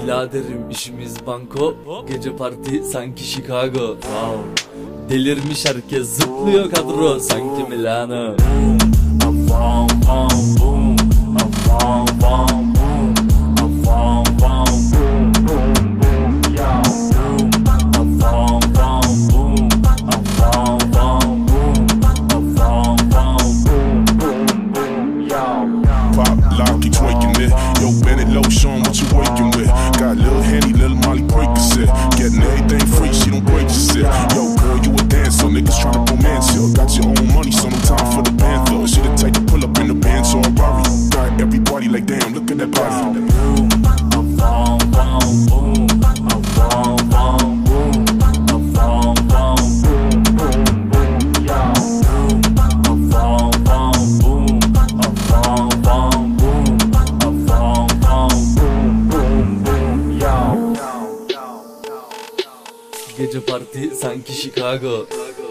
Biladerim işimiz banko, gece parti sanki Chicago. Delirmiş herkes, zıplıyor kadro sanki Milano. Lotion, what you waking with? Got little Henny, little Molly Percocet. Getting everything free, she don't break your shit. Yo, girl, you a dancer, niggas tryna romance you. Got your own money, so no time for the panther. She the type to pull up in the Benz or a Rari. Got everybody like, damn, look at that body. Gece parti sanki Chicago.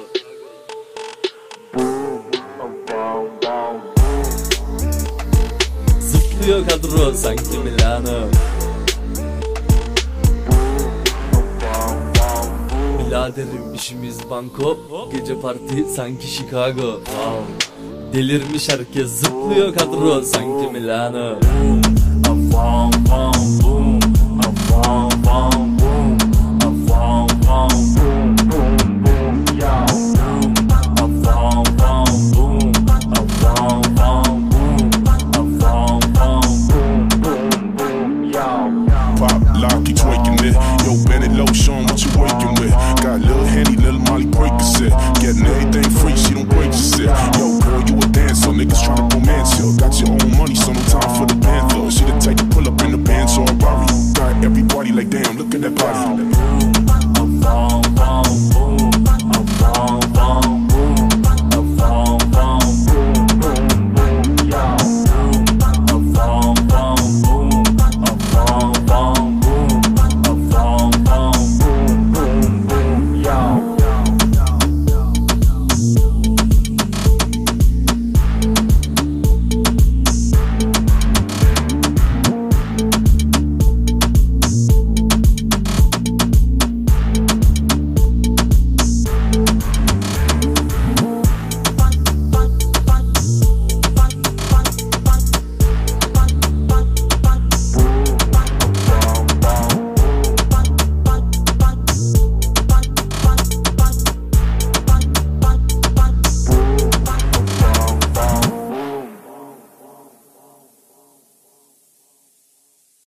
Zıplıyor kadro sanki Milano. Biladerim işimiz banko, gece parti sanki Chicago. Delirmiş herkes, zıplıyor kadro sanki Milano. Keep twerking it. Yo, Bennett Lotion, what you waking with? Got little Henny, little Molly Percocet. Getting everything free, she don't break your shit.